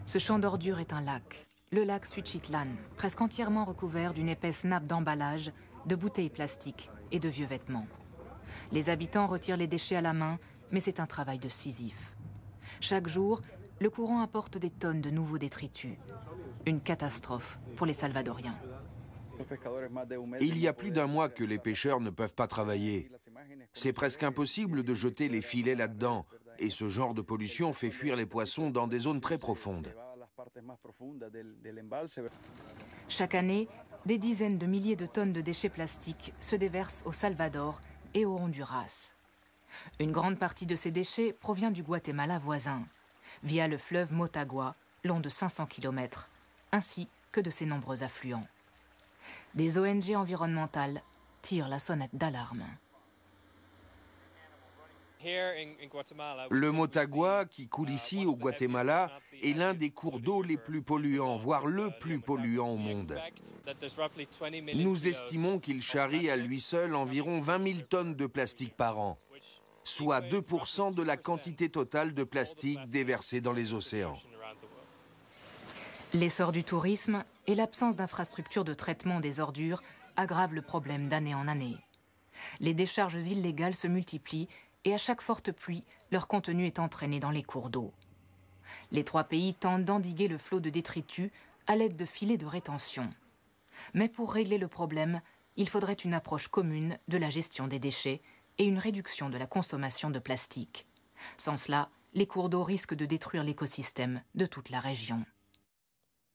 Ce champ d'ordures est un lac, le lac Suchitlan, presque entièrement recouvert d'une épaisse nappe d'emballage, de bouteilles plastiques et de vieux vêtements. Les habitants retirent les déchets à la main, mais c'est un travail de Sisyphe. Chaque jour, le courant apporte des tonnes de nouveaux détritus. Une catastrophe pour les Salvadoriens. Il y a plus d'un mois que les pêcheurs ne peuvent pas travailler. C'est presque impossible de jeter les filets là-dedans. Et ce genre de pollution fait fuir les poissons dans des zones très profondes. Chaque année, des dizaines de milliers de tonnes de déchets plastiques se déversent au Salvador et au Honduras. Une grande partie de ces déchets provient du Guatemala voisin, via le fleuve Motagua, long de 500 km, ainsi que de ses nombreux affluents. Des ONG environnementales tirent la sonnette d'alarme. Le Motagua, qui coule ici au Guatemala, est l'un des cours d'eau les plus polluants, voire le plus polluant au monde. Nous estimons qu'il charrie à lui seul environ 20 000 tonnes de plastique par an, soit 2% de la quantité totale de plastique déversée dans les océans. L'essor du tourisme et l'absence d'infrastructures de traitement des ordures aggravent le problème d'année en année. Les décharges illégales se multiplient et à chaque forte pluie, leur contenu est entraîné dans les cours d'eau. Les trois pays tentent d'endiguer le flot de détritus à l'aide de filets de rétention. Mais pour régler le problème, il faudrait une approche commune de la gestion des déchets et une réduction de la consommation de plastique. Sans cela, les cours d'eau risquent de détruire l'écosystème de toute la région.